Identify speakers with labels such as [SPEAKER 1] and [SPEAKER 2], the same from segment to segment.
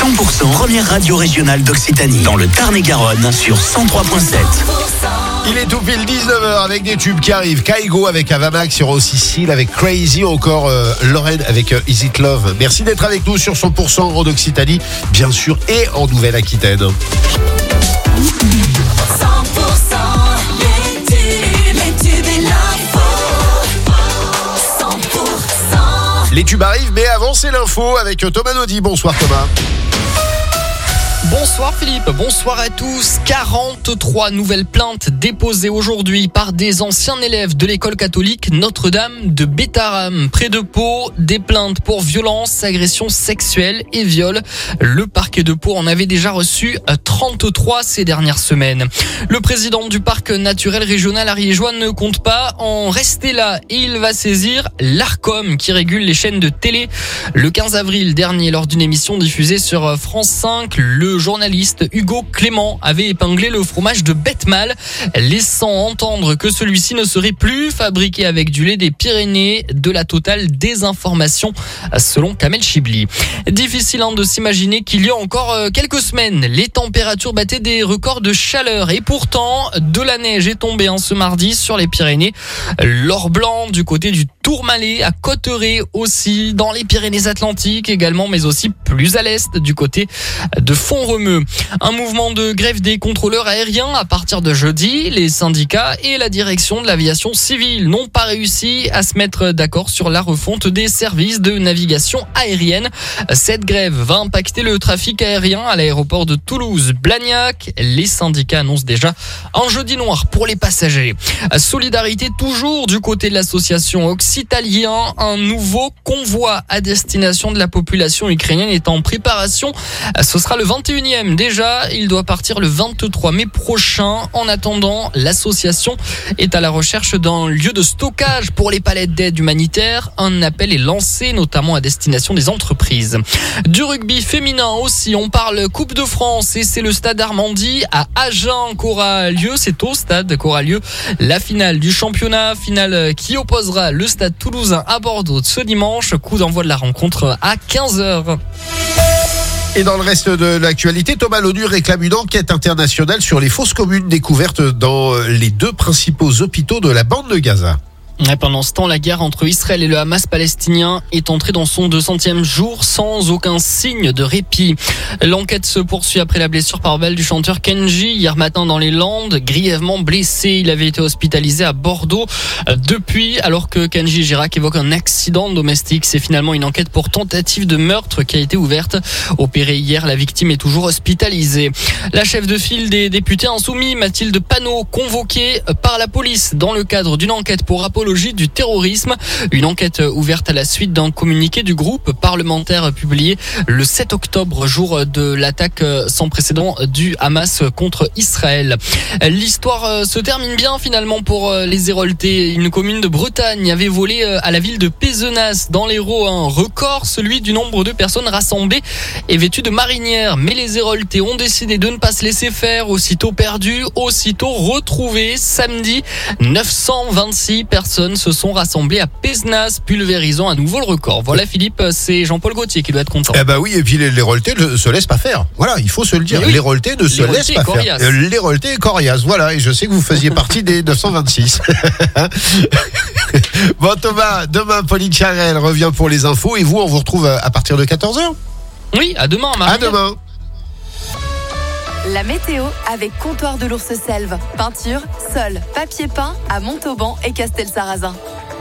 [SPEAKER 1] 100%, première radio régionale d'Occitanie, dans le Tarn-et-Garonne, sur 103.7.
[SPEAKER 2] Il est tout pile 19h avec des tubes qui arrivent. Kaigo avec Avamax, il y aura aussi Seal avec Crazy, encore Lorraine avec Is It Love. Merci d'être avec nous sur 100% en Occitanie, bien sûr, et en Nouvelle-Aquitaine.
[SPEAKER 3] 100% les tubes et l'info. 100%.
[SPEAKER 2] Les tubes arrivent, mais avant c'est l'info avec Thomas Naudy. Bonsoir Thomas.
[SPEAKER 4] Bonsoir Philippe, bonsoir à tous. 43 nouvelles plaintes déposées aujourd'hui par des anciens élèves de l'école catholique Notre-Dame de Bétharram. Près de Pau, des plaintes pour violences, agressions sexuelles et viols. Le parquet de Pau en avait déjà reçu 33 ces dernières semaines. Le président du parc naturel régional ariégeois ne compte pas en rester là et il va saisir l'Arcom qui régule les chaînes de télé. Le 15 avril dernier, lors d'une émission diffusée sur France 5, le journaliste Hugo Clément avait épinglé le fromage de Betmal, laissant entendre que celui-ci ne serait plus fabriqué avec du lait des Pyrénées, de la totale désinformation selon Kamel Chibli. Difficile de s'imaginer qu'il y a encore quelques semaines, les températures battaient des records de chaleur et pourtant de la neige est tombée ce mardi sur les Pyrénées. L'or blanc du côté du Tourmalet, à Cotteret aussi, dans les Pyrénées-Atlantiques également, mais aussi plus à l'est du côté de Font-Romeu. Un mouvement de grève des contrôleurs aériens à partir de jeudi. Les syndicats et la direction de l'aviation civile n'ont pas réussi à se mettre d'accord sur la refonte des services de navigation aérienne. Cette grève va impacter le trafic aérien à l'aéroport de Toulouse-Blagnac. Les syndicats annoncent déjà un jeudi noir pour les passagers. Solidarité toujours du côté de l'association Occitan. Un nouveau convoi à destination de la population ukrainienne est en préparation. Ce sera le 21e déjà. Il doit partir le 23 mai prochain. En attendant, l'association est à la recherche d'un lieu de stockage pour les palettes d'aide humanitaire. Un appel est lancé, notamment à destination des entreprises. Du rugby féminin aussi. On parle Coupe de France et c'est le stade Armandie à Agen qu'aura lieu. C'est au stade qu'aura lieu la finale du championnat. Finale qui opposera le stade toulousain à Bordeaux ce dimanche. Coup d'envoi de la rencontre à 15h.
[SPEAKER 2] Et dans le reste de l'actualité, Thomas, l'ONU réclame une enquête internationale sur les fosses communes découvertes dans les deux principaux hôpitaux de la bande de Gaza.
[SPEAKER 4] Pendant ce temps, la guerre entre Israël et le Hamas palestinien est entrée dans son 200e jour sans aucun signe de répit. L'enquête se poursuit après la blessure par balle du chanteur Kenji hier matin dans les Landes, grièvement blessé. Il avait été hospitalisé à Bordeaux. Depuis, alors que Kenji Girac évoque un accident domestique, c'est finalement une enquête pour tentative de meurtre qui a été ouverte. Opérée hier, la victime est toujours hospitalisée. La chef de file des députés insoumis, Mathilde Panot, convoquée par la police dans le cadre d'une enquête pour apologie du terrorisme. Une enquête ouverte à la suite d'un communiqué du groupe parlementaire publié le 7 octobre, jour de l'attaque sans précédent du Hamas contre Israël. L'histoire se termine bien finalement pour les Héroltais. Une commune de Bretagne avait volé à la ville de Pézenas dans l'Hérault un record, celui du nombre de personnes rassemblées et vêtues de marinières. Mais les Héroltais ont décidé de ne pas se laisser faire. Aussitôt perdu, aussitôt retrouvé. Samedi, 926 personnes se sont rassemblées à Pézenas, pulvérisant à nouveau le record. Voilà Philippe, c'est Jean-Paul Gaultier qui doit être content.
[SPEAKER 2] Eh ben oui, et puis les Héroltais ne se laissent pas faire. Voilà, il faut se le dire.
[SPEAKER 4] Oui.
[SPEAKER 2] Les Héroltais ne se laissent pas
[SPEAKER 4] coriace.
[SPEAKER 2] faire. Les Héroltais coriaces, voilà. Et je sais que vous faisiez partie des 926. Bon Thomas, demain Pauline Charel revient pour les infos et vous, on vous retrouve à partir de 14h.
[SPEAKER 4] Oui, à demain Marie.
[SPEAKER 2] À demain.
[SPEAKER 5] La météo avec Comptoir de l'Ours Selve. Peinture, sol, papier peint à Montauban et Castelsarrasin.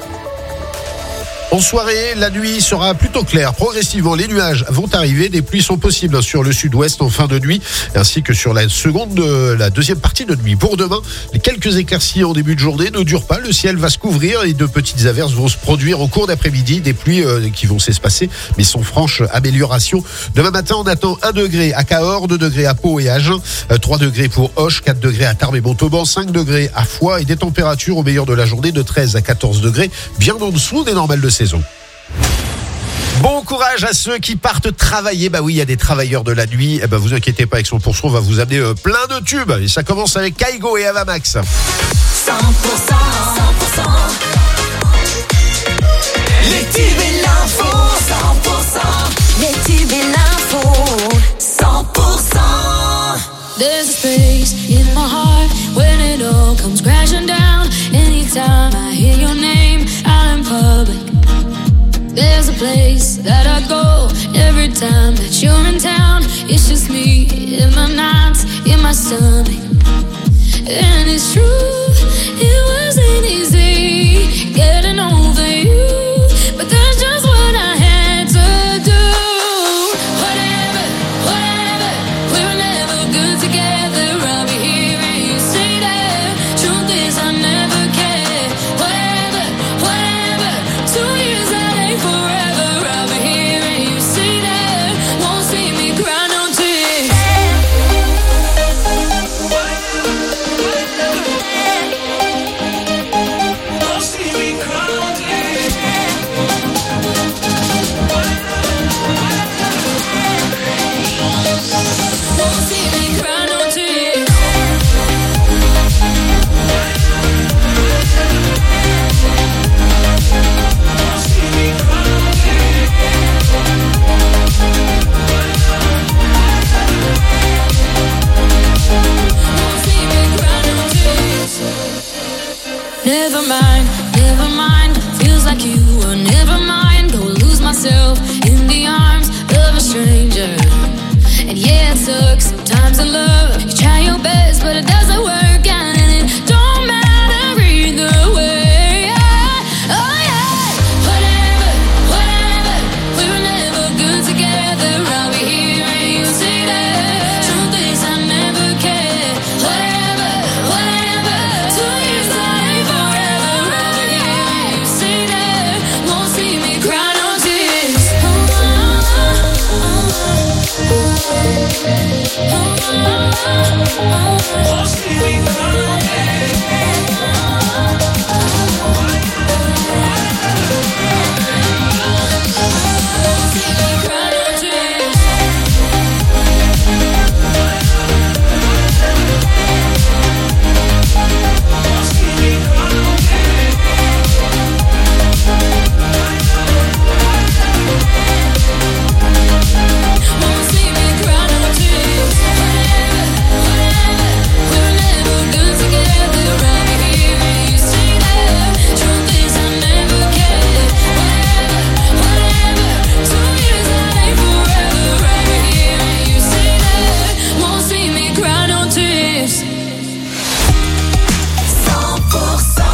[SPEAKER 2] En soirée, la nuit sera plutôt claire. Progressivement, les nuages vont arriver. Des pluies sont possibles sur le sud-ouest en fin de nuit, ainsi que sur la deuxième partie de nuit. Pour demain, les quelques éclaircies en début de journée ne durent pas. Le ciel va se couvrir et de petites averses vont se produire au cours d'après-midi. Des pluies qui vont s'espacer, mais sans franche amélioration. Demain matin, on attend 1 degré à Cahors, 2 degrés à Pau et à Agen, 3 degrés pour Auch, 4 degrés à Tarbes et Montauban, 5 degrés à Foix et des températures au meilleur de la journée de 13 à 14 degrés, bien en dessous des normales de saison. Bon courage à ceux qui partent travailler. Bah oui, il y a des travailleurs de la nuit. Eh ben, vous inquiétez pas, avec 100%, on va vous amener plein de tubes. Et ça commence avec Kaigo et Avamax.
[SPEAKER 3] 100%, 100%. Les tubes et l'info, 100%. Les tubes et l'info,
[SPEAKER 6] There's a space in my heart when it all comes crashing down. Anytime I hear your name out in public, there's a place that I go every time that you're in town. It's just me in my nights, in my stomach. And it's true, it wasn't easy getting over you, but that's just what I had to do. Whatever, whatever, we were never good together. I'll be here and you say that. Truth is I never cared. Whatever, whatever, 2 years that ain't forever. I'll be here and you say that. Won't see me cry no tears. Won't see me cry no tears. Won't see me cry no tears. Never mind, never mind. Feels like you were never mind. Go lose myself in the arms of a stranger. And yeah, it sucks sometimes in love. You try your best, but it doesn't work out, and it don't matter either way. Oh yeah, whatever, whatever. We were never good together. I'll be here and you say that. Truth is I never cared. Whatever, whatever. 2 years that ain't forever. I'll be here and you say that. Won't see me cry no tears. Won't see me cry no tears. Won't see me cry no tears. Won't see me cry no tears. Whatever, whatever. We were never good together. I'll be here and you say that. Truth is I never cared. Whatever, whatever. 2 years that ain't forever. I'll be here and you say that. Won't see me cry no tears.
[SPEAKER 3] 100%.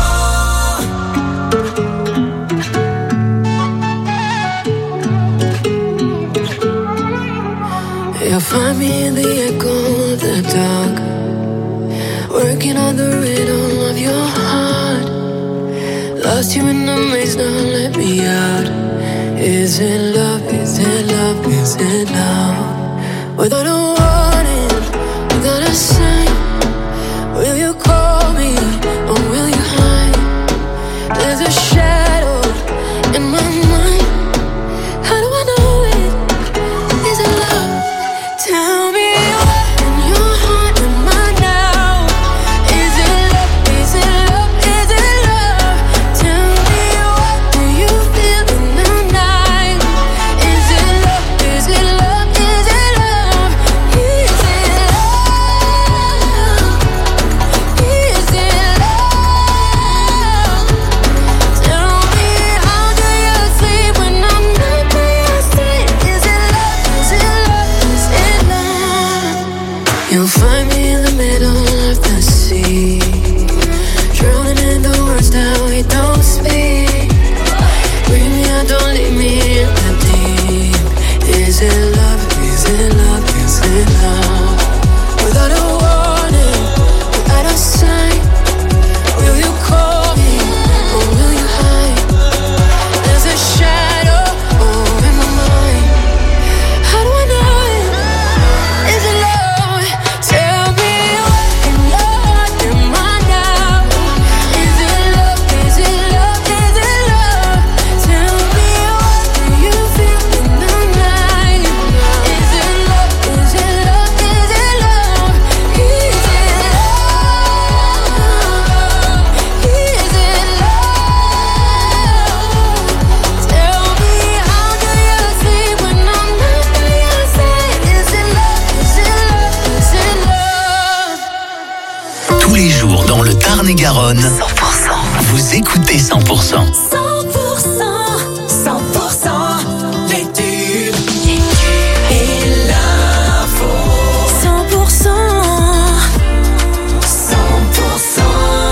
[SPEAKER 6] You'll find me in the echo of the dark, working on the rhythm of your heart. Lost you in the maze, now let me out. Is it love? Is it love? Is it love? Without a warning, without a sign, will you call me or will you hide? There's a shadow in my mind. How do I know it? Is it love? Tell me what in your heart am I now? Is it love? Is it love? Is it love? Tell me what do you feel in the night? Is it love? Is it love? Is it love? Is it love?
[SPEAKER 1] Tarn-et-Garonne, 100%. Vous écoutez 100%.
[SPEAKER 3] 100%, 100%, les tubes et l'info. 100%, 100%.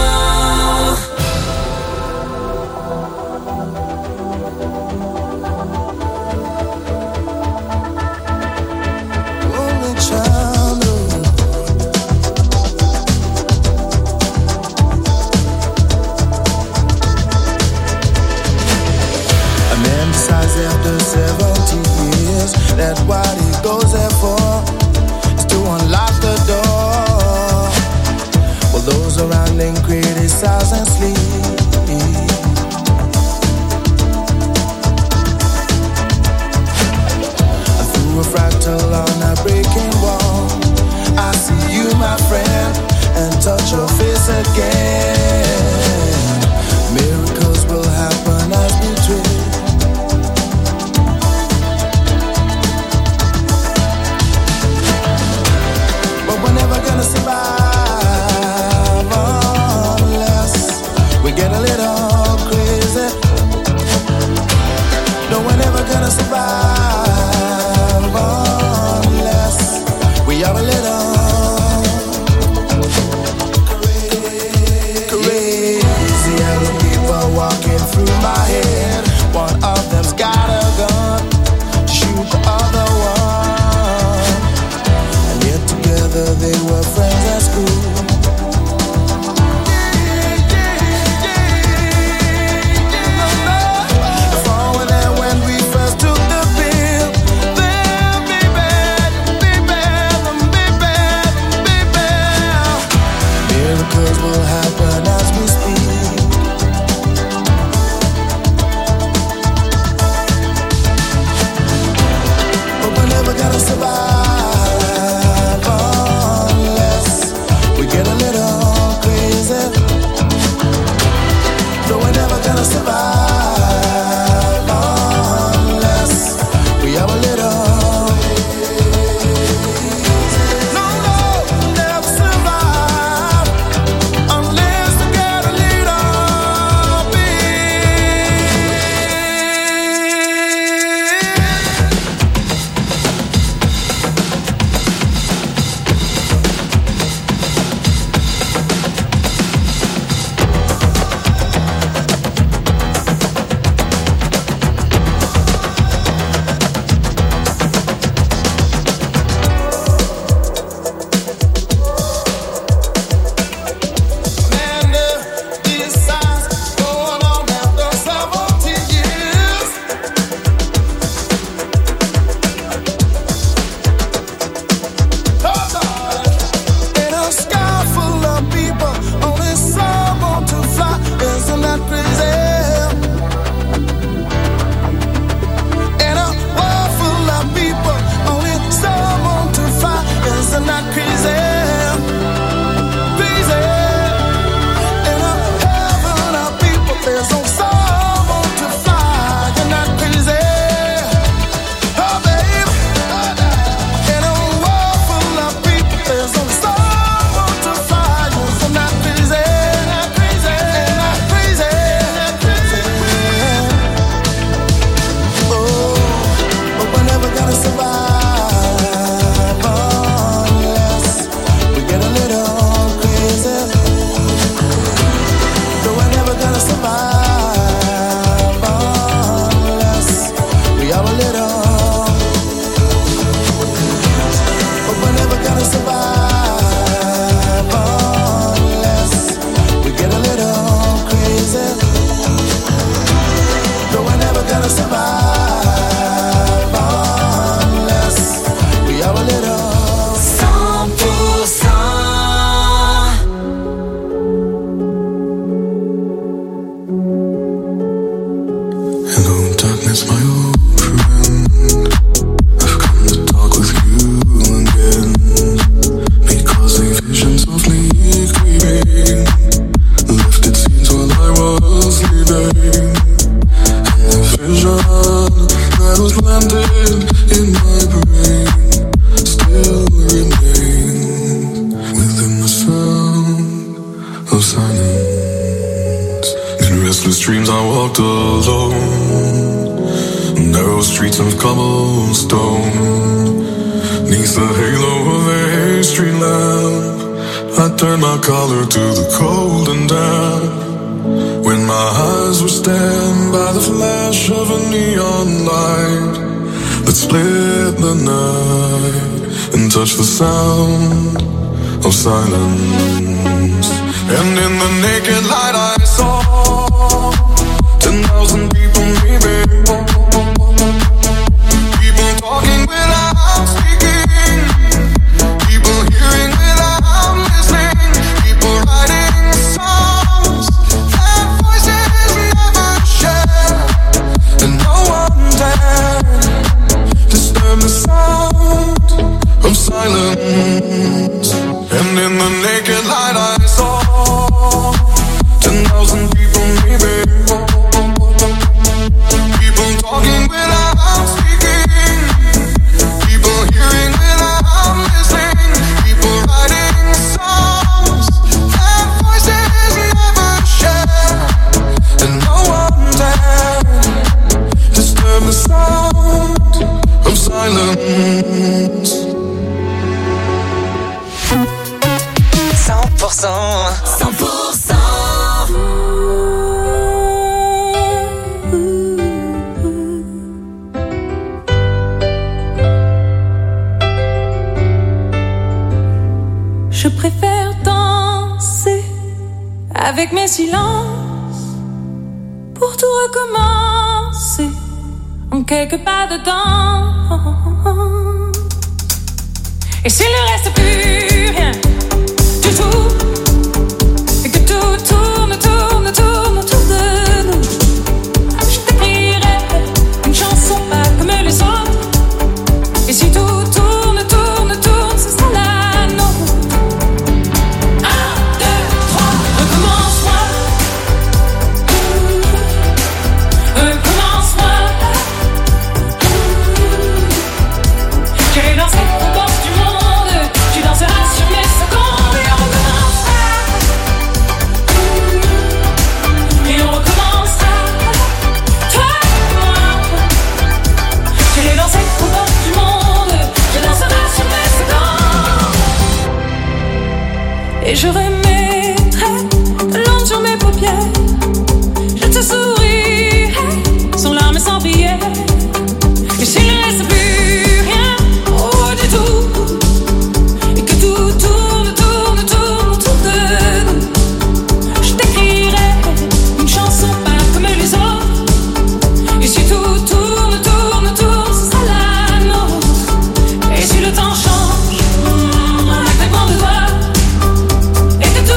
[SPEAKER 7] After 70 years, that's what he goes there for, is to unlock the door. Well, those around him criticize and sleep. Through a fractal on a breaking wall, I see you, my friend, and touch your face again. Miracles will happen as we dream. Gonna survive unless we get a little crazy. No, we're never gonna survive unless we are a little crazy. Yellow people walking through my head. One of them's got a gun to shoot the other one. They were friends at school. If all were there when we first took the pill, then baby, miracles will happen as we speak. But we're never gonna survive. Get a little crazy, though we're never gonna survive unless we have a little. No, we'll never survive unless we get a little bit.
[SPEAKER 8] walked alone, narrow streets of cobblestone, neath the halo of a street lamp. I turned my collar to the cold and damp, when my eyes were stabbed by the flash of a neon light that split the night and touched the sound of silence. And in the naked light I saw 10,000 people maybe, people talking without speaking, people hearing without listening, people writing songs that voices never share, and no one dared disturb the sound of silence. And in the naked light I saw 10,000 people maybe, people talking without speaking, people hearing without listening, people writing songs that voices never share, and no one dared disturb the sound of silence.
[SPEAKER 3] 100%.
[SPEAKER 6] Je préfère danser avec mes silences pour tout recommencer en quelques pas de danse. Et s'il ne reste plus rien du tout, et que tout tourne autour de nous, je t'écrirai une chanson pas comme les autres. Et si tout tourne, ce sera la nôtre. 1, 2, 3, recommence-moi. Recommence-moi. J'irai danser aux portes du monde, tu danseras sur mes secondes, et on recommencera. Et on recommencera. Toi et moi. J'irai danser aux portes du monde, tu danseras sur mes secondes. Et je remettrai l'ombre sur mes paupières, je te sourirai sans larmes et sans prière. Et s'il ne reste plus rien, oh du tout, et que tout tourne autour de nous, je t'écrirai une chanson pas comme les autres. Et si tout tourne, ce sera la nôtre. Et si le temps change, un claquement de doigts, et que tout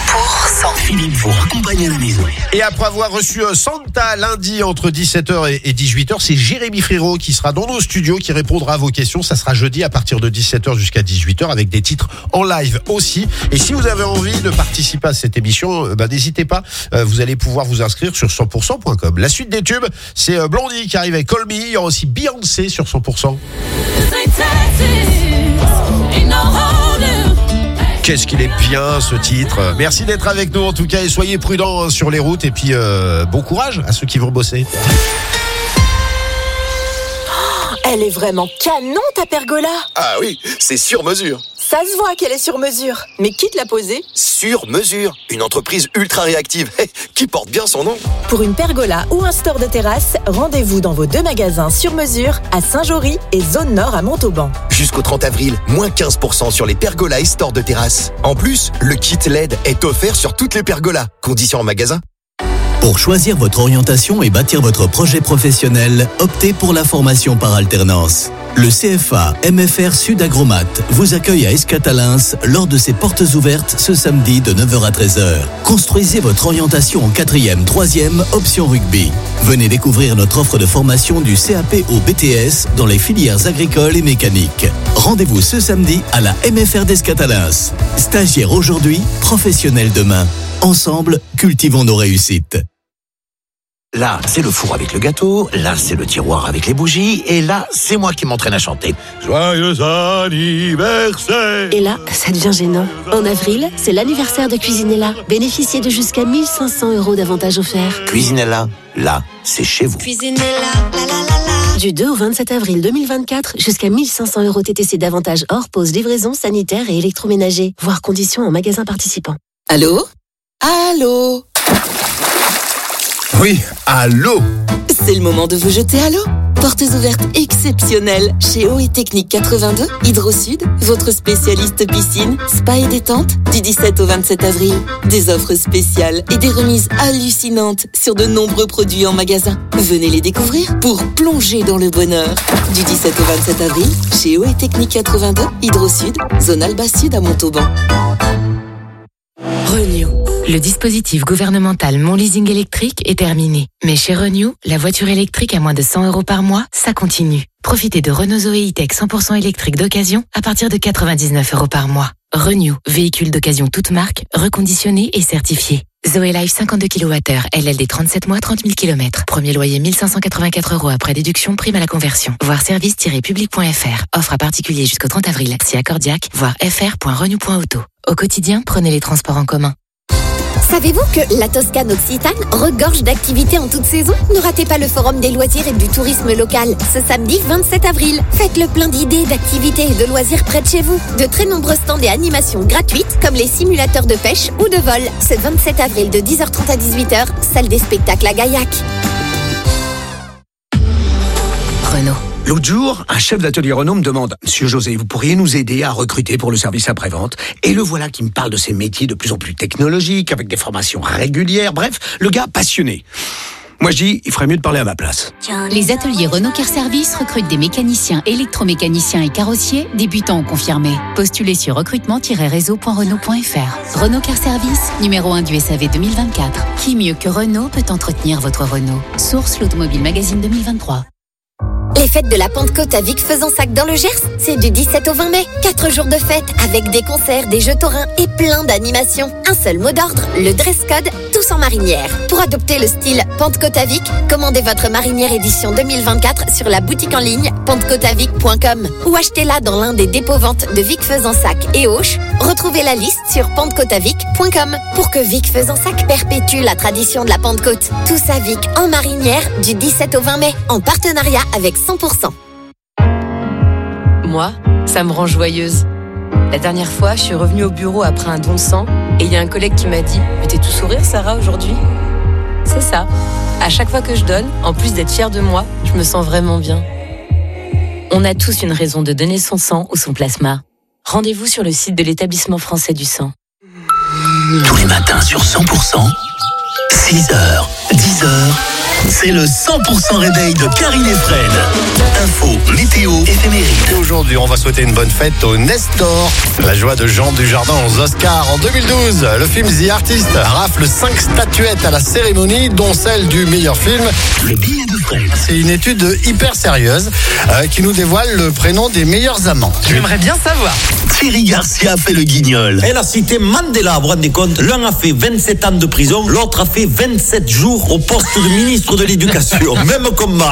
[SPEAKER 1] Philippe vous raccompagne à la maison.
[SPEAKER 2] Et après avoir reçu Santa lundi entre 17h et 18h, c'est Jérémy Frérot qui sera dans nos studios, qui répondra à vos questions. Ça sera jeudi à partir de 17h jusqu'à 18h avec des titres en live aussi. Et si vous avez envie de participer à cette émission, n'hésitez pas. Vous allez pouvoir vous inscrire sur 100%.com. La suite des tubes, c'est Blondie qui arrive avec Call Me. Il y aura aussi Beyoncé sur 100%. Qu'est-ce qu'il est bien ce titre. Merci d'être avec nous en tout cas et soyez prudents sur les routes et puis bon courage à ceux qui vont bosser.
[SPEAKER 9] Elle est vraiment canon ta pergola.
[SPEAKER 10] Ah oui, c'est sur mesure.
[SPEAKER 9] Ça se voit qu'elle est sur mesure. Mais qui te l'a posée ?
[SPEAKER 10] Sur mesure, une entreprise ultra réactive qui porte bien son nom.
[SPEAKER 9] Pour une pergola ou un store de terrasse, rendez-vous dans vos 2 magasins sur mesure à Saint-Jory et Zone Nord à Montauban.
[SPEAKER 10] Jusqu'au 30 avril, moins 15% sur les pergolas et stores de terrasse. En plus, le kit LED est offert sur toutes les pergolas. Conditions en magasin.
[SPEAKER 1] Pour choisir votre orientation et bâtir votre projet professionnel, optez pour la formation par alternance. Le CFA MFR Sud Agromat vous accueille à Escatalins lors de ses portes ouvertes ce samedi de 9h à 13h. Construisez votre orientation en 4e, 3e, option rugby. Venez découvrir notre offre de formation du CAP au BTS dans les filières agricoles et mécaniques. Rendez-vous ce samedi à la MFR d'Escatalins. Stagiaire aujourd'hui, professionnel demain. Ensemble, cultivons nos réussites.
[SPEAKER 11] Là, c'est le four avec le gâteau, là, c'est le tiroir avec les bougies, et là, c'est moi qui m'entraîne à chanter.
[SPEAKER 8] Joyeux anniversaire!
[SPEAKER 12] Et là, ça devient gênant. En avril, c'est l'anniversaire de Cuisinella. Bénéficiez de jusqu'à 1 500 € d'avantages offerts.
[SPEAKER 11] Cuisinella, là, c'est chez vous.
[SPEAKER 12] Cuisinella, la la la la. Du 2 au 27 avril 2024, jusqu'à 1 500 € TTC d'avantages hors pause, livraison, sanitaire et électroménager. Voir conditions en magasin participant.
[SPEAKER 13] Allô ? Allô ?
[SPEAKER 10] Oui, allô ?
[SPEAKER 13] C'est le moment de vous jeter à l'eau. Portes ouvertes exceptionnelles chez OE Technique 82, Hydro-Sud, votre spécialiste piscine, spa et détente, du 17 au 27 avril. Des offres spéciales et des remises hallucinantes sur de nombreux produits en magasin. Venez les découvrir pour plonger dans le bonheur. Du 17 au 27 avril, chez OE Technique 82, Hydro-Sud, zone Alba Sud à Montauban.
[SPEAKER 14] Renew. Le dispositif gouvernemental Mon Leasing électrique est terminé. Mais chez Renew, la voiture électrique à moins de 100 € par mois, ça continue. Profitez de Renault Zoé E-Tech 100% électrique d'occasion à partir de 99 € par mois. Renew, véhicule d'occasion toute marque, reconditionné et certifié. Zoé Life 52 kWh, LLD 37 mois, 30 000 km. Premier loyer 1 584 € après déduction, prime à la conversion. Voir service-public.fr. Offre à particulier jusqu'au 30 avril. Si accordiaque, voir fr.renew.auto. Au quotidien, prenez les transports en commun.
[SPEAKER 15] Savez-vous que la Toscane Occitane regorge d'activités en toute saison ? Ne ratez pas le Forum des loisirs et du tourisme local, ce samedi 27 avril. Faites le plein d'idées, d'activités et de loisirs près de chez vous. De très nombreux stands et animations gratuites, comme les simulateurs de pêche ou de vol. Ce 27 avril de 10h30 à 18h, salle des spectacles à Gaillac.
[SPEAKER 14] Renault.
[SPEAKER 16] L'autre jour, un chef d'atelier Renault me demande « Monsieur José, vous pourriez nous aider à recruter pour le service après-vente ?» Et le voilà qui me parle de ces métiers de plus en plus technologiques, avec des formations régulières, bref, le gars passionné. Moi je dis, il ferait mieux de parler à ma place.
[SPEAKER 17] Les ateliers Renault Car Service recrutent des mécaniciens, électromécaniciens et carrossiers, débutants ou confirmés. Postulez sur recrutement-réseau.renault.fr. Renault Car Service, numéro 1 du SAV 2024. Qui mieux que Renault peut entretenir votre Renault ? Source l'Automobile Magazine 2023.
[SPEAKER 15] Les fêtes de la Pentecôte à Vic-Fezensac dans le Gers, c'est du 17 au 20 mai. 4 jours de fête avec des concerts, des jeux taurins et plein d'animations. Un seul mot d'ordre, le dress code, tous en marinière. Pour adopter le style Pentecôte à Vic, commandez votre marinière édition 2024 sur la boutique en ligne pentecôteavic.com ou achetez-la dans l'un des dépôts-ventes de Vic-Fezensac et Auch. Retrouvez la liste sur pentecôteavic.com pour que Vic-Fezensac perpétue la tradition de la Pentecôte. Tous à Vic en marinière du 17 au 20 mai en partenariat avec 100%.
[SPEAKER 18] Moi, ça me rend joyeuse. La dernière fois, je suis revenue au bureau après un don de sang et il y a un collègue qui m'a dit « Mais t'es tout sourire, Sarah, aujourd'hui ?» C'est ça. À chaque fois que je donne, en plus d'être fière de moi, je me sens vraiment bien. On a tous une raison de donner son sang ou son plasma. Rendez-vous sur le site de l'Établissement français du sang.
[SPEAKER 1] Tous les matins sur 100%, 6h, 10h, C'est le 100% réveil de Karine et Fred. Info, météo, éphéméride.
[SPEAKER 2] Et aujourd'hui, on va souhaiter une bonne fête au Nestor. La joie de Jean Dujardin aux Oscars en 2012. Le film The Artist rafle 5 statuettes à la cérémonie, dont celle du meilleur film.
[SPEAKER 1] Le billet de Fred.
[SPEAKER 2] C'est une étude hyper sérieuse qui nous dévoile le prénom des meilleurs amants.
[SPEAKER 4] J'aimerais bien savoir.
[SPEAKER 1] Thierry Garcia fait le guignol.
[SPEAKER 19] Elle a cité Mandela, vous vous rendez compte? L'un a fait 27 ans de prison, l'autre a fait 27 jours au poste de ministre de l'Éducation. Même combat.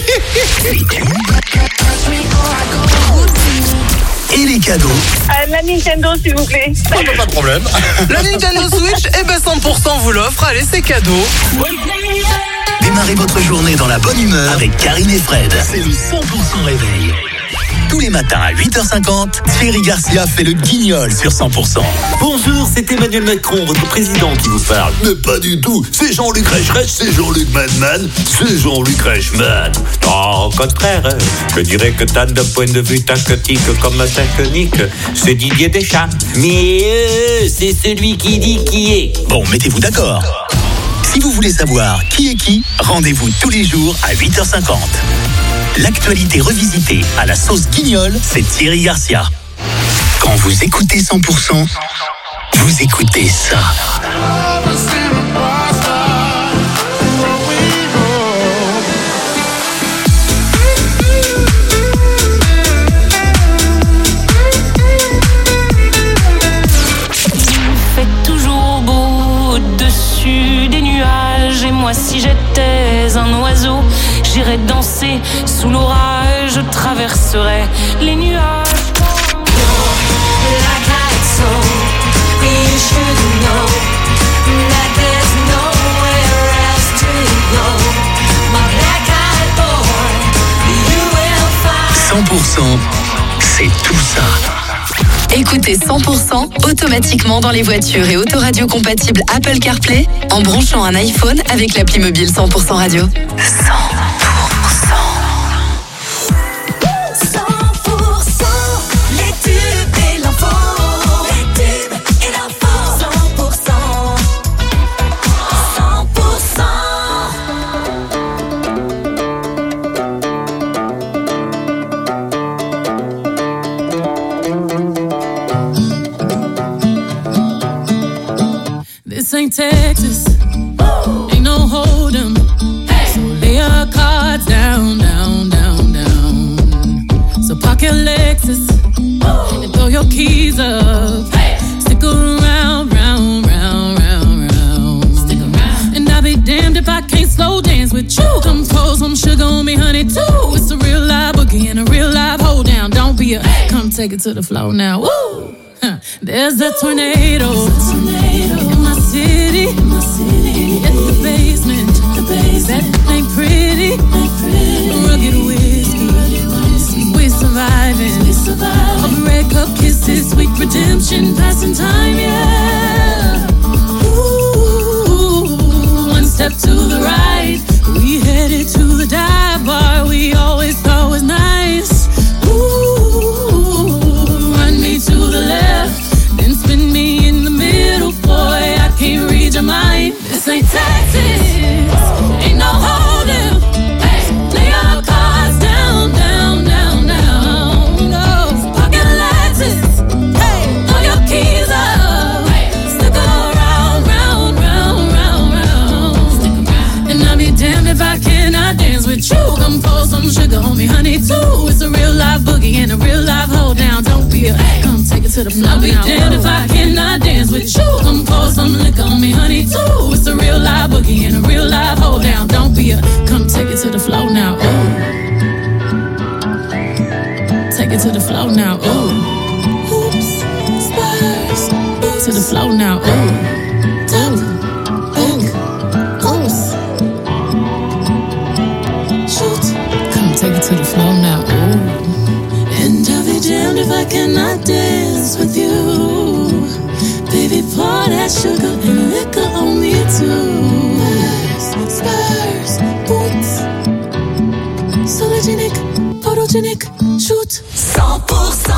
[SPEAKER 1] Et les cadeaux.
[SPEAKER 20] La Nintendo, s'il vous plaît.
[SPEAKER 2] Pas de problème.
[SPEAKER 4] La Nintendo Switch, 100% vous l'offre. Allez, c'est cadeau.
[SPEAKER 1] Démarrez votre journée dans la bonne humeur avec Karine et Fred. C'est le 100% réveil. Tous les matins à 8h50, Thierry Garcia fait le guignol sur 100%.
[SPEAKER 19] Bonjour, c'est Emmanuel Macron, votre président qui vous parle.
[SPEAKER 11] Mais pas du tout, c'est Jean-Luc Reichert, c'est Jean-Luc Madman, c'est Jean-Luc Reichmann.
[SPEAKER 19] Non, au contraire, je dirais que tant d'un point de vue tactique comme technique, c'est Didier Deschamps. Mais c'est celui qui dit qui est.
[SPEAKER 1] Bon, mettez-vous d'accord. Si vous voulez savoir qui est qui, rendez-vous tous les jours à 8h50. L'actualité revisitée à la sauce guignol, c'est Thierry Garcia. Quand vous écoutez 100%, vous écoutez ça.
[SPEAKER 6] Il fait toujours beau au-dessus des nuages. Et moi, si j'étais un oiseau, j'irais danser sous l'orage, je traverserais les nuages.
[SPEAKER 1] C'est tout ça.
[SPEAKER 5] Écoutez 100% automatiquement dans les voitures et autoradio compatibles Apple CarPlay en branchant un iPhone avec l'appli mobile 100% radio. 100%.
[SPEAKER 6] This ain't Texas, ain't no hold 'em. So lay your cards down, down, down, down. So park your Lexus and throw your keys up. Stick around, round, round, round, round. Stick around. And I'll be damned if I can't slow dance with you. Come pour some sugar on me, honey, too. It's a real live boogie and a real live hold down. Don't be a come take it to the floor now. Woo! There's a tornado in my city, at the basement. That ain't pretty. Rugged whiskey, we're surviving. A red cup kisses, sweet redemption, passing time, yeah. Ooh, one step to the right, we headed to the dive bar we always thought was nice. Ooh, run me to the left, then spin me in the middle, boy, I can't read your mind. This ain't Texas, ain't no hold'em. Lay your cards down, down, down, down. No, pocket Lexus, throw your keys up. Stick around, round, round, round, round. And I'll be damned if I cannot dance with you. Come pour some sugar on me, honey, too. It's a real live boogie and a real live hold down. Don't be a come take it to the floor. I'll be damned if I cannot dance with you. Come pour some liquor on me, honey, too. It's a real live boogie and a real live hold down. Don't be a come take it to the floor now. Ooh. Take it to the floor now. Ooh. Oops, spurs. To the floor now. Ooh. Take it to the floor now, ooh. And I'll be damned if I cannot dance with you. Baby, pour that sugar and liquor on me too. Spurs, boots, sologenic, photogenic, shoot. 100%.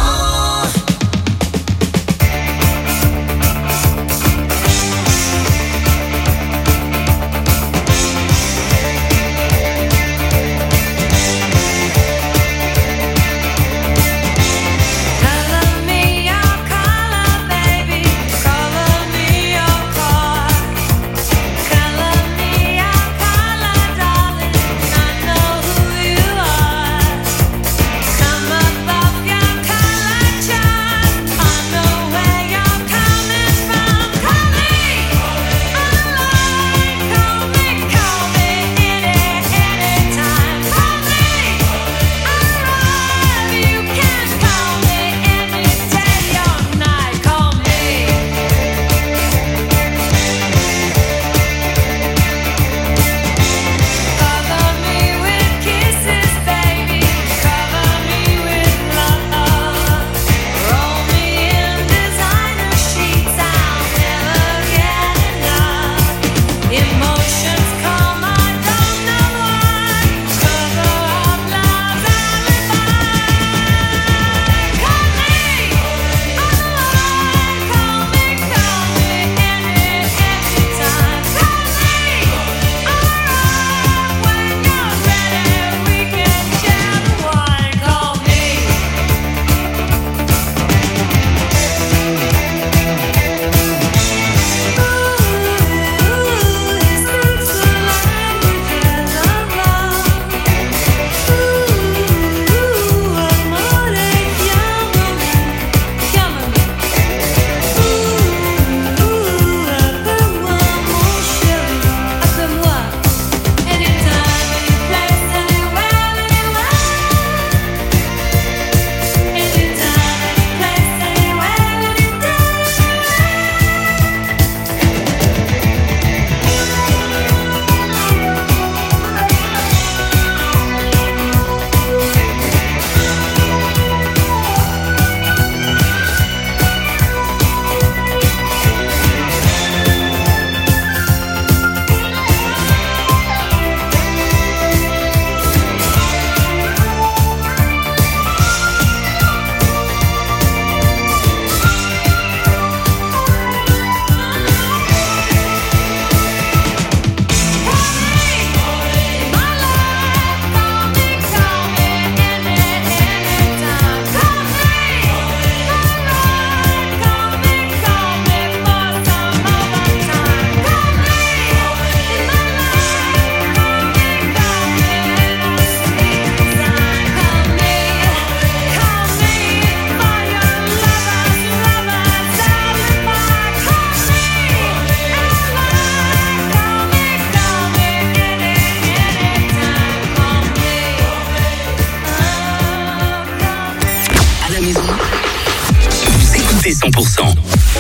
[SPEAKER 1] 100%.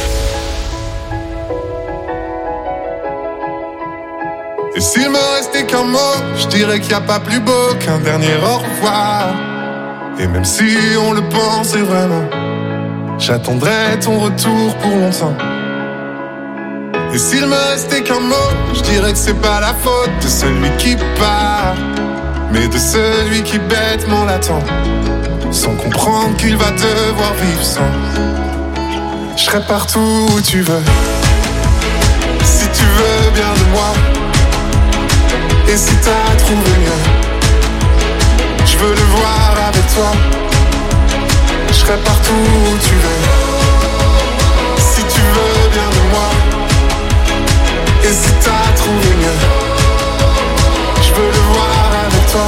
[SPEAKER 8] Et s'il me restait qu'un mot, je dirais qu'il n'y a pas plus beau qu'un dernier au revoir. Et même si on le pensait vraiment, j'attendrai ton retour pour longtemps. Et s'il me restait qu'un mot, je dirais que c'est pas la faute de celui qui part, mais de celui qui bêtement l'attend, sans comprendre qu'il va devoir vivre sans. Je serai partout où tu veux, si tu veux bien de moi. Et si t'as trouvé mieux, je veux le voir avec toi. Je serai partout où tu veux, si tu veux bien de moi. Et si t'as trouvé mieux, je veux le voir avec toi.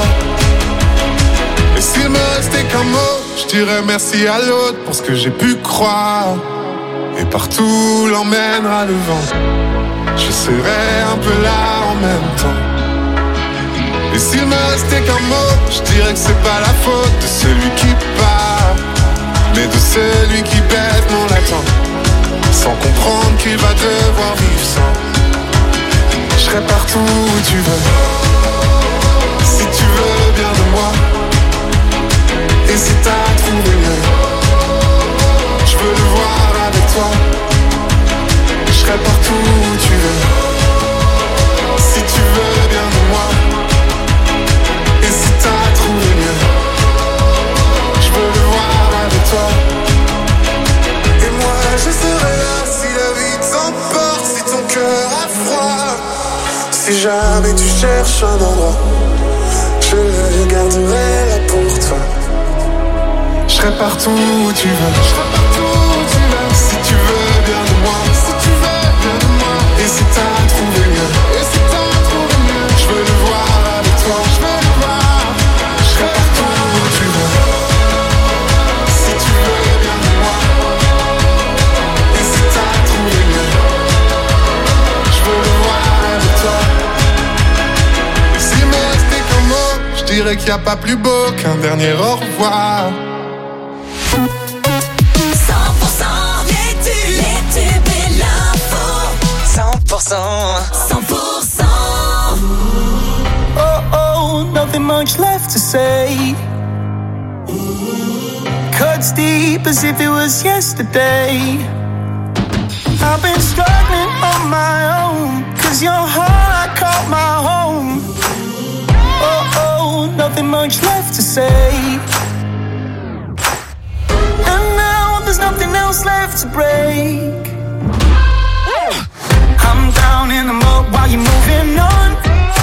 [SPEAKER 8] Et s'il me restait qu'un mot, je dirais merci à l'autre pour ce que j'ai pu croire. Et partout l'emmènera le vent, je serai un peu là en même temps. Et s'il me restait qu'un mot, je dirais que c'est pas la faute de celui qui part, mais de celui qui bêtement l'attend, sans comprendre qu'il va devoir vivre sans. Je serai partout où tu veux, si tu veux bien de moi. Et si t'as trouvé mieux, je veux le voir avec toi. Je serai partout où tu veux, si tu veux bien de moi. Et si t'as trouvé mieux, je veux le voir avec toi. Et moi je serai là si la vie t'emporte, si ton cœur a froid. Si jamais tu cherches un endroit, je le garderai là pour toi. Je serai partout où tu veux, je serai partout où tu veux. Si tu veux bien de moi, si tu veux bien de moi. Et si t'as trouvé mieux, et si t'as trouvé mieux, je veux le voir avec toi, je veux le voir. Je serai partout où tu veux, si tu veux bien de moi. Et si t'as trouvé mieux, je veux le voir avec toi. Et s'il me restait qu'un mot, je dirais qu'il n'y a pas plus beau qu'un dernier au revoir.
[SPEAKER 3] 100% les tubes et l'info. 100%.
[SPEAKER 7] Oh, nothing much left to say. Cuts deep as if it was yesterday. I've been struggling on my own, 'cause your heart caught my home. Oh, nothing much left to say. And now there's nothing else left to break. I'm down in the mud while you're moving on.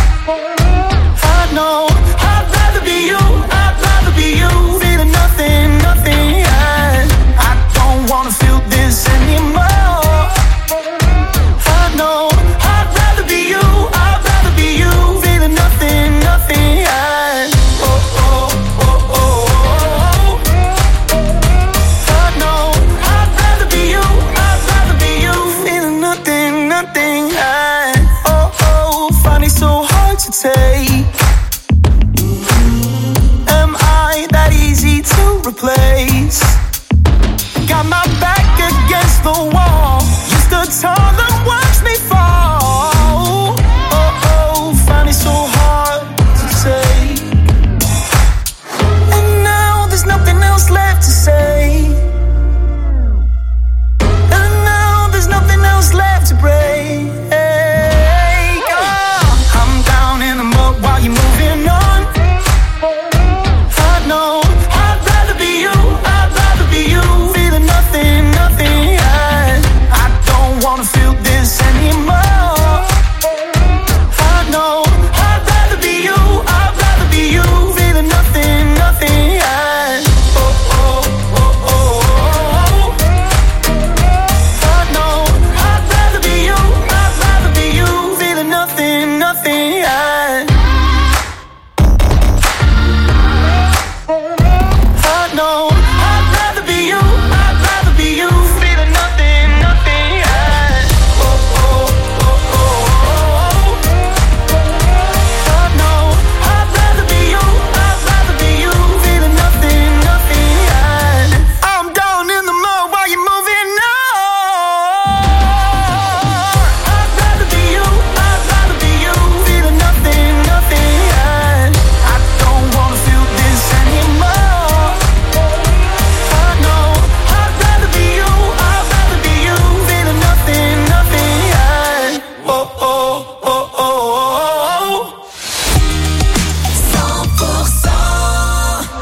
[SPEAKER 7] I know I'd rather be you, I'd rather be you. Feeling nothing, yeah. I don't wanna feel this anymore. I know I'd rather be you, I'd rather be you. Feeling nothing, yeah. Oh. I know I'd rather be you, I'd rather be you. Feeling nothing, yeah. Oh, find it so hard to take. Am I that easy to replace? Got my back against the wall. You stood tall and watched me fall. Oh, find it so hard to take. And now there's nothing else left to say. And now there's nothing else left to break. I'm down in the mud.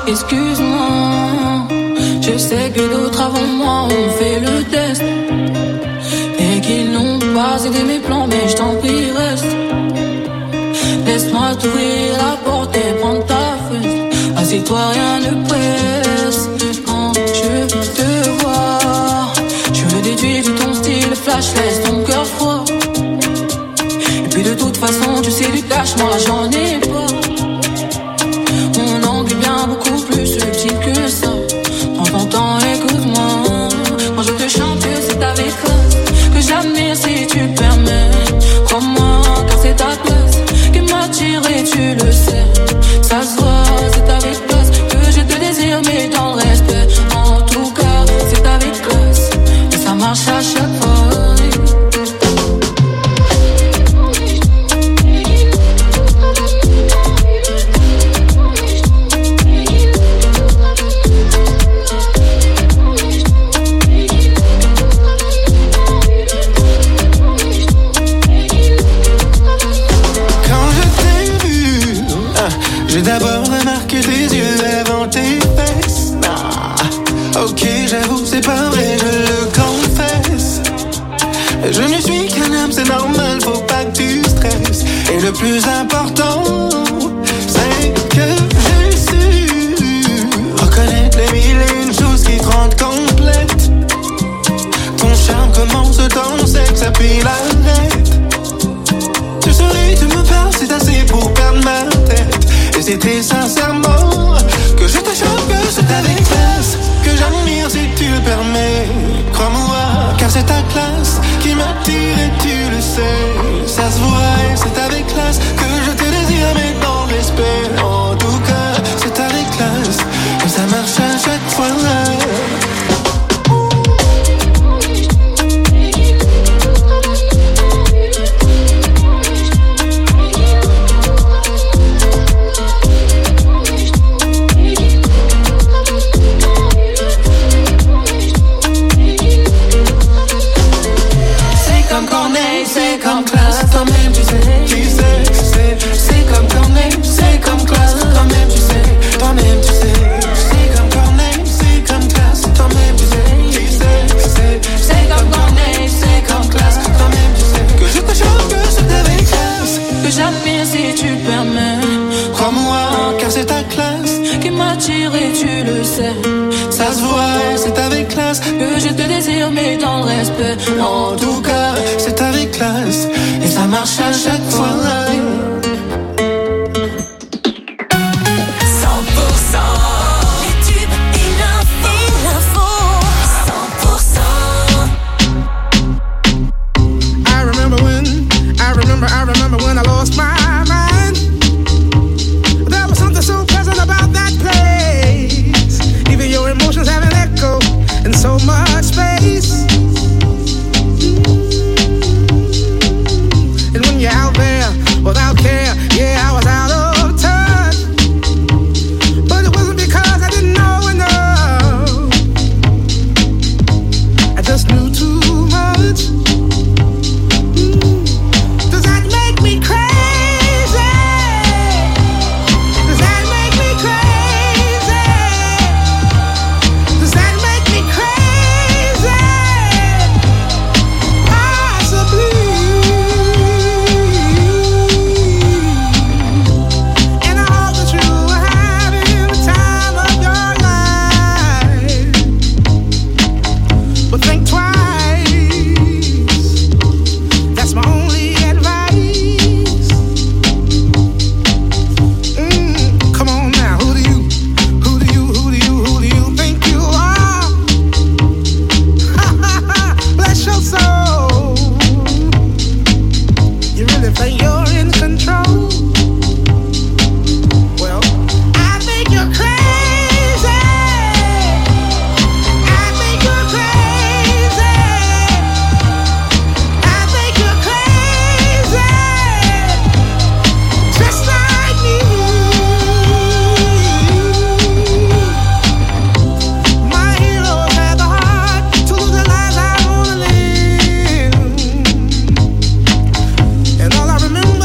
[SPEAKER 6] Excuse-moi, je sais que d'autres avant moi ont fait le test et qu'ils n'ont pas aidé mes plans, mais je t'en prie reste. Laisse-moi t'ouvrir la porte et prendre ta fesse. Assieds-toi, rien ne presse. Quand je te vois, je le déduis de ton style flash, laisse ton cœur froid. Et puis de toute façon, tu sais du cash, moi j'en ai pas. Mon angle est bien beaucoup plus subtil que ça. Prends ton temps, écoute-moi. Quand je te chante, c'est avec classe que j'admire si tu permets. Crois-moi, car c'est ta place qui m'attire et tu le sais. Ça se voit, c'est avec classe que je te désire, mais dans le respect. En tout cas, c'est avec classe et ça marche à chaque fois.
[SPEAKER 7] J'ai d'abord remarqué tes yeux avant tes fesses. Ok, j'avoue, c'est pas vrai, je le confesse. Je ne suis qu'un homme, c'est normal, faut pas que tu stresses. Et le plus important, c'est que j'ai su reconnaître les mille et une choses qui te rendent complète. Ton charme commence dans le sexe, puis l'arrête. Tu souris, tu me parles, c'est assez pour perdre ma tête. Et c'était sincèrement que je te choque, que c'est avec classe que j'admire si tu le permets. Crois-moi, car c'est ta classe qui m'attire et tu le sais. Ça se voit et c'est avec classe que je te désire, mais dans le respect. En tout cas, c'est avec classe que ça marche à chaque fois. C'est comme classe, toi-même tu sais, c'est comme Corneille, c'est comme classe, toi-même tu sais, c'est comme Corneille, c'est comme classe, toi-même tu sais, c'est comme Corneille, c'est comme classe, toi-même tu sais, que je te choque, que c'est avec classe, que j'admire si tu permets, crois-moi, car c'est ta classe qui m'attire et tu le sais, ça se voit, c'est avec classe, que je te désire mais dans le respect, en tout cas, c'est avec classe, et ça marche à chaque fois.
[SPEAKER 3] 100% les tubes et l'info. 100%.
[SPEAKER 7] I remember when I lost my mind. There was something so pleasant about that place. Even your emotions have an echo in so much space. And when you're out there without care, yeah, I was out of touch. But it wasn't because I didn't know enough. I just knew too much. Does that make me crazy? Does that make me crazy? Does that make me crazy? Possibly. And I hope that you are having the time of your life. But think twice. That's my only advice. Come on now, who do you think you are? Bless your soul. You really think you're in control? Well, I think you're crazy. I think you're crazy. I think you're crazy. Just like me. My heroes had the heart to lose the lives I wanna live. And all I remember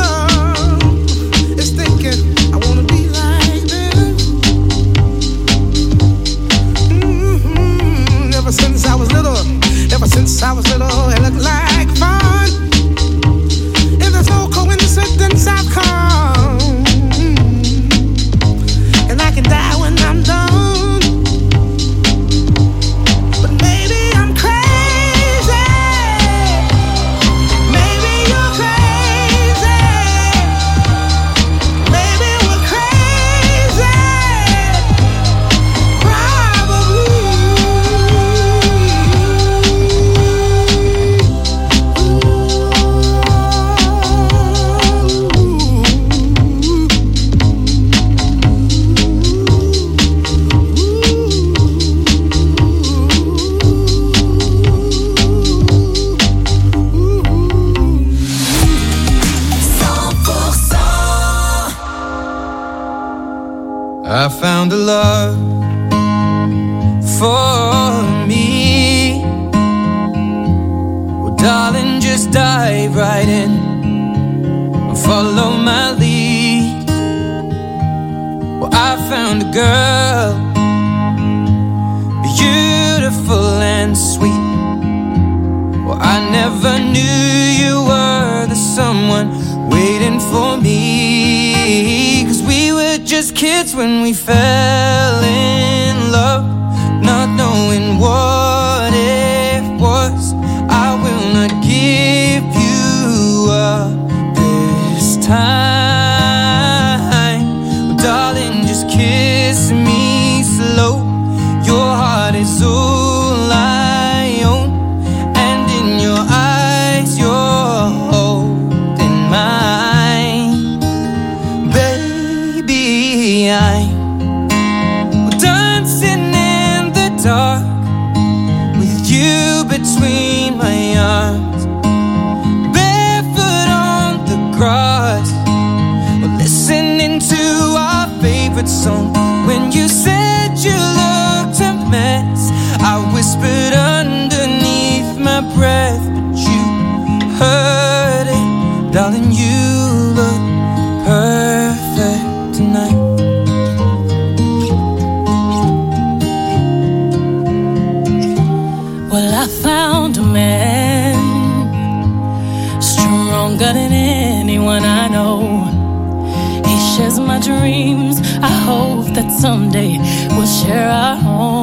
[SPEAKER 21] I found a love for me. Well, darling, just dive right in and follow my lead. Well, I found a girl, beautiful and sweet. Well, I never knew you were the someone waiting for me. 'Cause we were just kids when we fell in love, not knowing what it was. I will not give you up this time. Well, darling, just kiss me slow. Your heart is all I own, and in your eyes you're holding mine. Baby, I'm dancing in the dark with you between my arms, barefoot on the grass. We're listening to our favorite song. When you said you looked a mess, I whispered underneath my breath, but you heard it. Darling, you look perfect tonight.
[SPEAKER 6] Well, I found a man stronger than anyone I know. He shares my dreams. I hope that someday we'll share our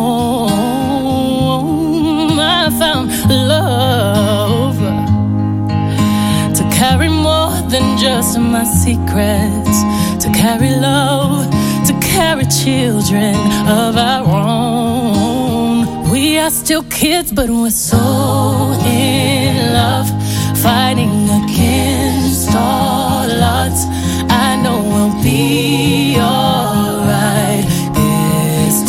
[SPEAKER 6] home. I found love to carry more than just my secrets, to carry love, to carry children of our own. We are still kids, but we're so in love, fighting against all odds. I know we'll be alright this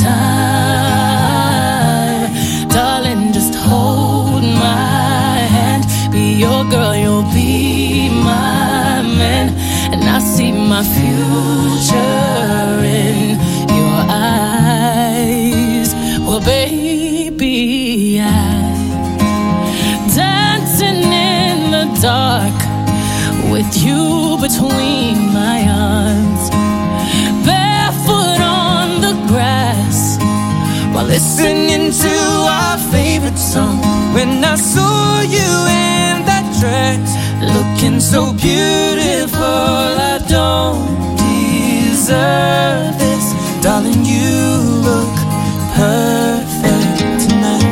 [SPEAKER 6] time. Darling, just hold my hand. Be your girl, you'll be my man. And I see my future in your eyes. Well, baby, I'm dancing in the dark with you between my arms, barefoot on the grass, while listening to our favorite song. When I saw you in that dress, looking so beautiful, I don't deserve this. Darling, you look perfect tonight.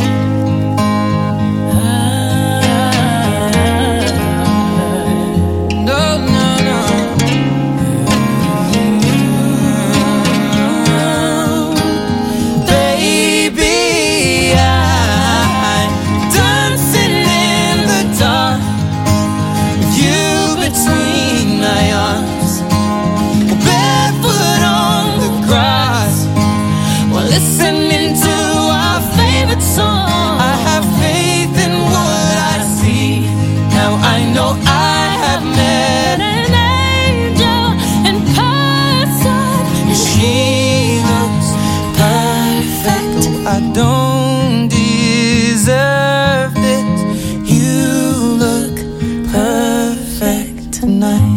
[SPEAKER 6] Listening to our favorite song. I have faith in what I see. Now I know I have met an angel in person. She looks perfect. Oh, I don't deserve this. You look perfect tonight.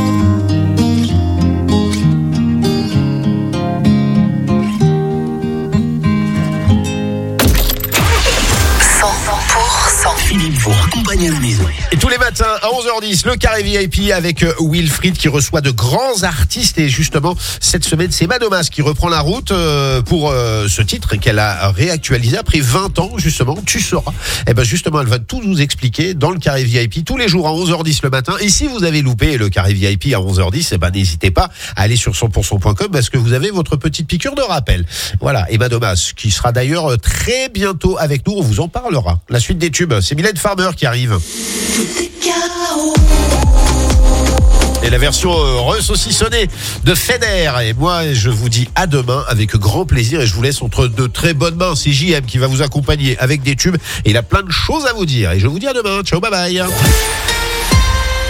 [SPEAKER 1] Philippe vous raccompagne à la maison.
[SPEAKER 2] Et tous les matins à 11h10, le carré VIP avec Wilfried qui reçoit de grands artistes. Et justement, cette semaine, c'est Madomas qui reprend la route pour ce titre qu'elle a réactualisé après 20 ans, justement. Tu sauras. Et ben justement, elle va tout nous expliquer dans le carré VIP tous les jours à 11h10 le matin. Et si vous avez loupé le carré VIP à 11h10, et ben n'hésitez pas à aller sur 100%.com parce que vous avez votre petite piqûre de rappel. Voilà. Et Madomas qui sera d'ailleurs très bientôt avec nous. On vous en parlera. La suite des tubes, c'est Mylène Farmer qui arrive. Et la version ressaucissonnée de Feder. Et moi, je vous dis à demain avec grand plaisir. Et je vous laisse entre de très bonnes mains. C'est JM qui va vous accompagner avec des tubes. Et il a plein de choses à vous dire. Et je vous dis à demain. Ciao, bye bye.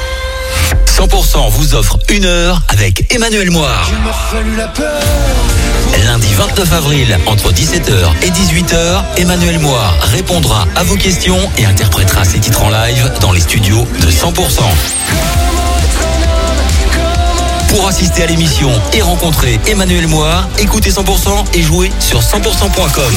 [SPEAKER 1] 100% vous offre 1 heure avec Emmanuel Moire.
[SPEAKER 7] Il m'a fallu la peur.
[SPEAKER 9] Lundi 29 avril, entre 17h et 18h, Emmanuel Moire répondra à vos questions et interprétera ses titres en live dans les studios de 100%. Pour assister à l'émission et rencontrer Emmanuel Moire, écoutez 100% et jouez sur 100%.com.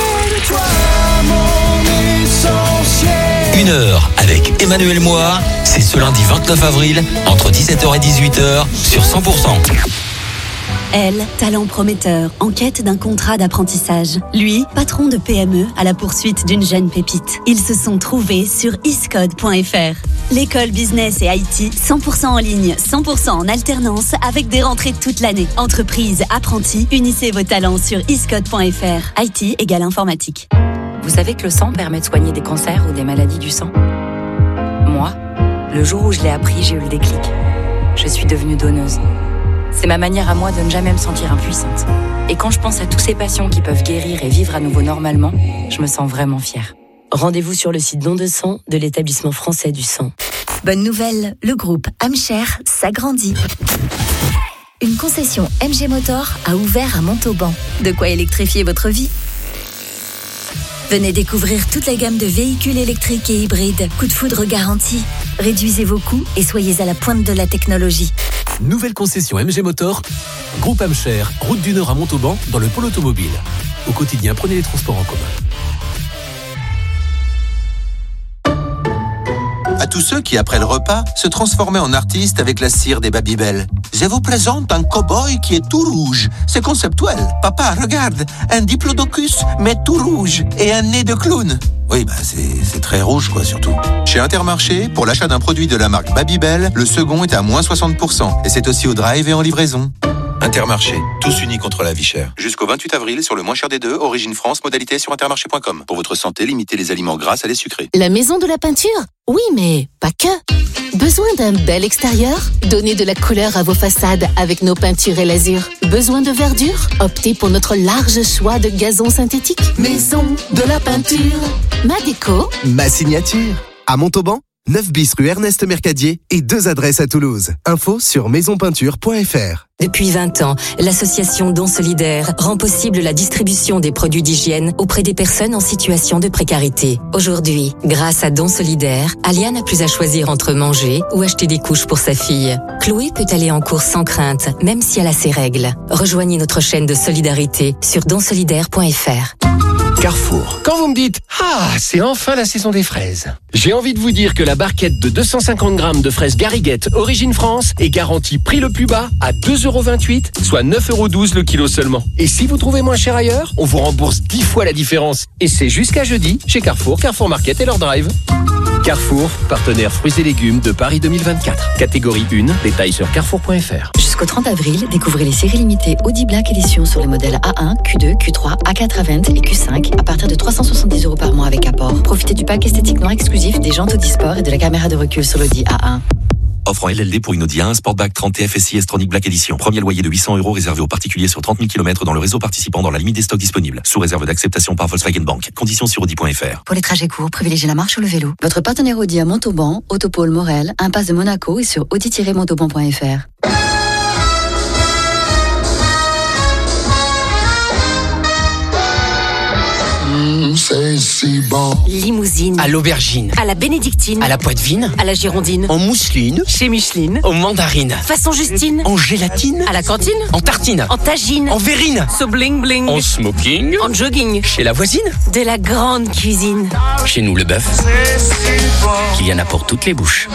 [SPEAKER 9] 1 heure avec Emmanuel Moire, c'est ce lundi 29 avril, entre 17h et 18h, sur 100%.
[SPEAKER 22] Elle, talent prometteur, en quête d'un contrat d'apprentissage. Lui, patron de PME à la poursuite d'une jeune pépite. Ils se sont trouvés sur iscode.fr. L'école business et IT, 100% en ligne, 100% en alternance, avec des rentrées toute l'année. Entreprise, apprentis, unissez vos talents sur iscode.fr. IT égale informatique.
[SPEAKER 23] Vous savez que le sang permet de soigner des cancers ou des maladies du sang ? Moi, le jour où je l'ai appris, j'ai eu le déclic. Je suis devenue donneuse. C'est ma manière à moi de ne jamais me sentir impuissante. Et quand je pense à tous ces patients qui peuvent guérir et vivre à nouveau normalement, je me sens vraiment fière.
[SPEAKER 24] Rendez-vous sur le site Don de sang de l'Établissement français du sang.
[SPEAKER 25] Bonne nouvelle, le groupe Amcher s'agrandit. Une concession MG Motor a ouvert à Montauban. De quoi électrifier votre vie ? Venez découvrir toute la gamme de véhicules électriques et hybrides. Coup de foudre garanti. Réduisez vos coûts et soyez à la pointe de la technologie.
[SPEAKER 26] Nouvelle concession MG Motor, groupe Amcher, route du Nord à Montauban, dans le pôle automobile. Au quotidien, prenez les transports en commun.
[SPEAKER 27] À tous ceux qui, après le repas, se transformaient en artistes avec la cire des Babybel. Je vous présente un cow-boy qui est tout rouge. C'est conceptuel. Papa, regarde, un diplodocus, mais tout rouge, et un nez de clown. Oui, c'est très rouge, quoi, surtout. Chez Intermarché, pour l'achat d'un produit de la marque Babybel, le second est à moins 60%. Et c'est aussi au drive et en livraison. Intermarché, tous unis contre la vie chère. Jusqu'au 28 avril, sur le moins cher des deux, Origine France, modalité sur intermarché.com. Pour votre santé, limitez les aliments gras à les sucrés.
[SPEAKER 13] La maison de la peinture ? Oui, mais pas que. Besoin d'un bel extérieur ? Donnez de la couleur à vos façades avec nos peintures et l'azur. Besoin de verdure ? Optez pour notre large choix de gazon synthétique. Maison de la peinture. Ma déco.
[SPEAKER 28] Ma signature. À Montauban, 9 bis rue Ernest Mercadier et 2 adresses à Toulouse. Info sur maisonpeinture.fr.
[SPEAKER 24] Depuis 20 ans, l'association Dons Solidaires rend possible la distribution des produits d'hygiène auprès des personnes en situation de précarité. Aujourd'hui, grâce à Dons Solidaires, Alia n'a plus à choisir entre manger ou acheter des couches pour sa fille. Chloé peut aller en cours sans crainte, même si elle a ses règles. Rejoignez notre chaîne de solidarité sur donsolidaires.fr.
[SPEAKER 16] Carrefour. Quand vous me dites « Ah, c'est enfin la saison des fraises », j'ai envie de vous dire que la barquette de 250 grammes de fraises Gariguette Origine France est garantie prix le plus bas à 2,28 €, soit 9,12 € le kilo seulement. Et si vous trouvez moins cher ailleurs, on vous rembourse 10 fois la différence. Et c'est jusqu'à jeudi chez Carrefour, Carrefour Market et leur drive. Carrefour, partenaire fruits et légumes de Paris 2024. Catégorie 1, détails sur carrefour.fr.
[SPEAKER 24] Jusqu'au 30 avril, découvrez les séries limitées Audi Black Edition sur les modèles A1, Q2, Q3, A4 A20 et Q5 à partir de 370 € par mois avec apport. Profitez du pack esthétique non exclusif, des jantes Audi Sport et de la caméra de recul sur l'Audi A1.
[SPEAKER 9] Offre en LLD pour une Audi A1 Sportback 30 TFSI S-Tronic Black Edition. Premier loyer de 800 € réservé aux particuliers sur 30 000 km dans le réseau participant dans la limite des stocks disponibles. Sous réserve d'acceptation par Volkswagen Bank. Conditions sur Audi.fr.
[SPEAKER 24] Pour les trajets courts, privilégiez la marche ou le vélo. Votre partenaire Audi à Montauban, Autopôle Morel, Impasse de Monaco et sur audi-montauban.fr. Limousine.
[SPEAKER 16] À l'aubergine.
[SPEAKER 24] À la bénédictine.
[SPEAKER 16] À la poitevine.
[SPEAKER 24] À la girondine.
[SPEAKER 16] En mousseline.
[SPEAKER 24] Chez Micheline.
[SPEAKER 16] En mandarine.
[SPEAKER 24] Façon Justine.
[SPEAKER 16] En gélatine.
[SPEAKER 24] À la cantine.
[SPEAKER 16] En tartine.
[SPEAKER 24] En tagine.
[SPEAKER 16] En verrine.
[SPEAKER 24] So bling bling.
[SPEAKER 16] En smoking.
[SPEAKER 24] En jogging.
[SPEAKER 16] Chez la voisine.
[SPEAKER 24] De la grande cuisine.
[SPEAKER 16] Chez nous, le bœuf. Il y en a pour toutes les bouches.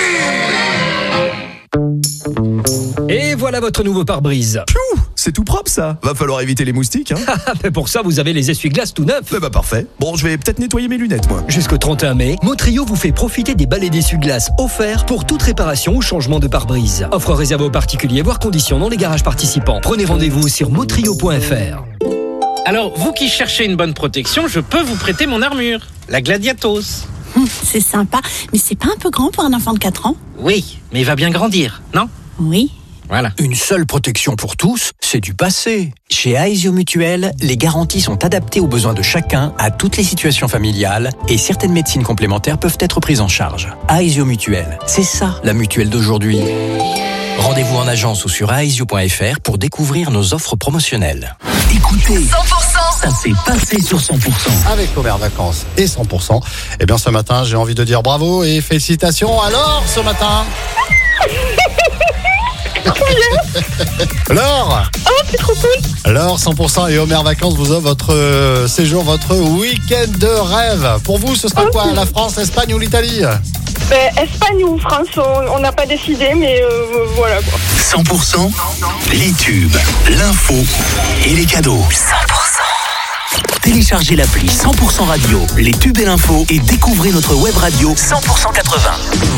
[SPEAKER 29] Et voilà votre nouveau pare-brise.
[SPEAKER 30] C'est tout propre ça. Va falloir éviter les moustiques, hein.
[SPEAKER 29] Mais pour ça, vous avez les essuie-glaces tout neufs.
[SPEAKER 30] Bah parfait. Bon, je vais peut-être nettoyer mes lunettes, moi.
[SPEAKER 29] Jusqu'au 31 mai, Motrio vous fait profiter des balais d'essuie-glaces offerts pour toute réparation ou changement de pare-brise. Offre réservée aux particuliers, voire conditions dans les garages participants. Prenez rendez-vous sur motrio.fr.
[SPEAKER 31] Alors, vous qui cherchez une bonne protection, je peux vous prêter mon armure, la Gladiatos.
[SPEAKER 32] C'est sympa, mais c'est pas un peu grand pour un enfant de 4 ans ?
[SPEAKER 31] Oui, mais il va bien grandir, non ?
[SPEAKER 32] Oui.
[SPEAKER 31] Voilà.
[SPEAKER 33] Une seule protection pour tous, c'est du passé. Chez Aesio Mutuel, les garanties sont adaptées aux besoins de chacun, à toutes les situations familiales, et certaines médecines complémentaires peuvent être prises en charge. Aesio Mutuel, c'est ça la mutuelle d'aujourd'hui. Rendez-vous en agence ou sur aesio.fr pour découvrir nos offres promotionnelles.
[SPEAKER 1] Écoutez, 100%, ça s'est passé sur 100%.
[SPEAKER 2] Avec Omer Vacances et 100%. Eh bien, ce matin, j'ai envie de dire bravo et félicitations. Alors, ce matin Laure.
[SPEAKER 3] Oh, c'est trop cool.
[SPEAKER 2] Laure, 100% et Omer Vacances vous offre votre séjour, votre week-end de rêve. Pour vous, ce sera quoi? La France, l'Espagne ou l'Italie?
[SPEAKER 3] Espagne ou France, on n'a pas décidé, mais voilà quoi.
[SPEAKER 1] 100%, les tubes, l'info et les cadeaux. 100%. Téléchargez l'appli 100% Radio, les tubes et l'info et découvrez notre web radio 100% 80.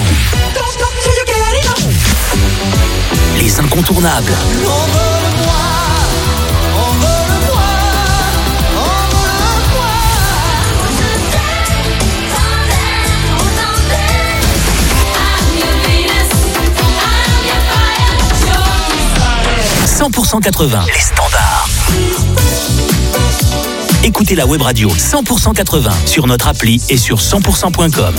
[SPEAKER 1] Les incontournables. 100% 80, les standards. Écoutez la web radio 100% 80 sur notre appli et sur 100%.com.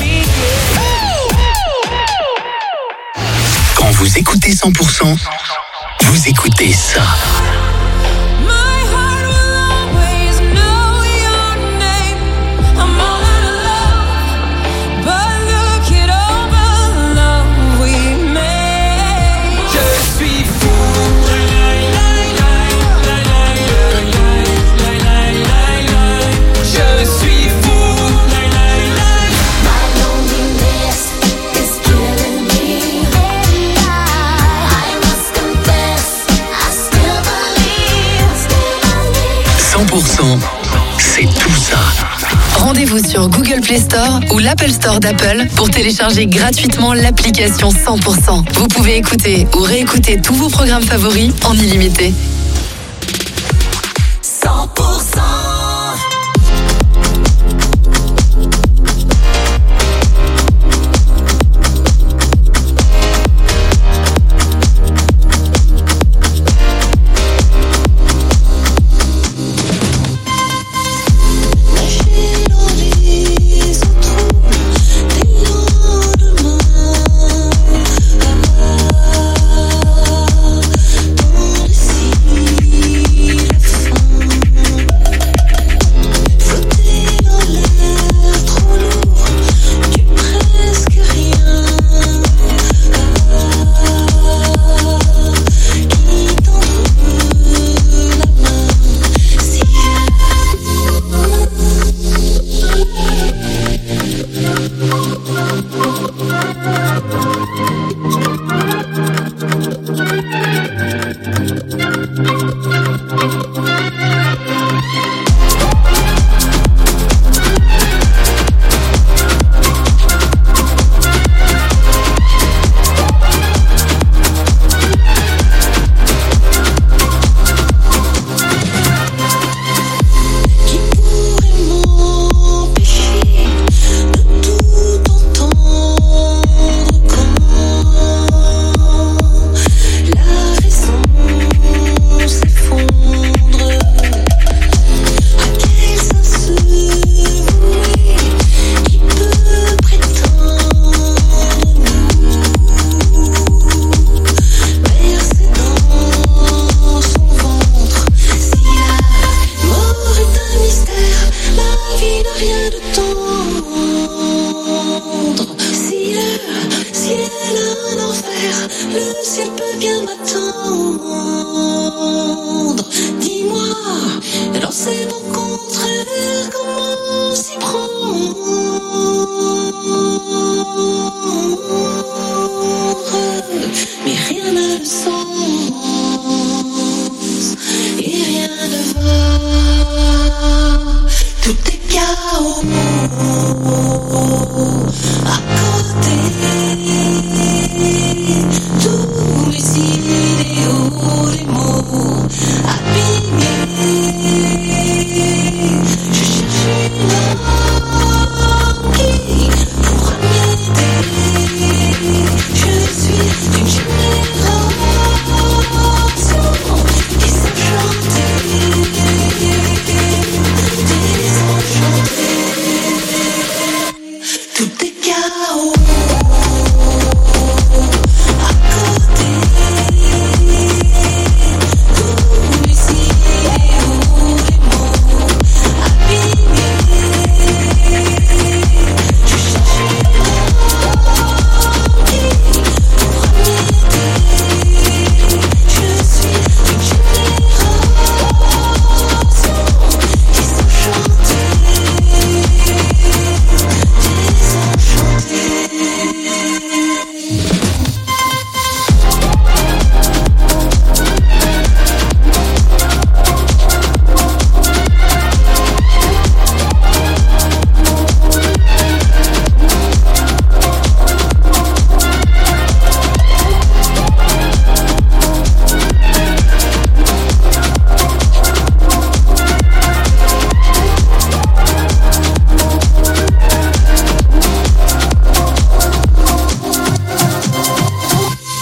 [SPEAKER 1] Quand vous écoutez 100%, vous écoutez ça. C'est tout ça.
[SPEAKER 4] Rendez-vous sur Google Play Store ou l'Apple Store d'Apple pour télécharger gratuitement l'application 100%. Vous pouvez écouter ou réécouter tous vos programmes favoris en illimité.
[SPEAKER 6] 100%. Mais rien n'a le sens.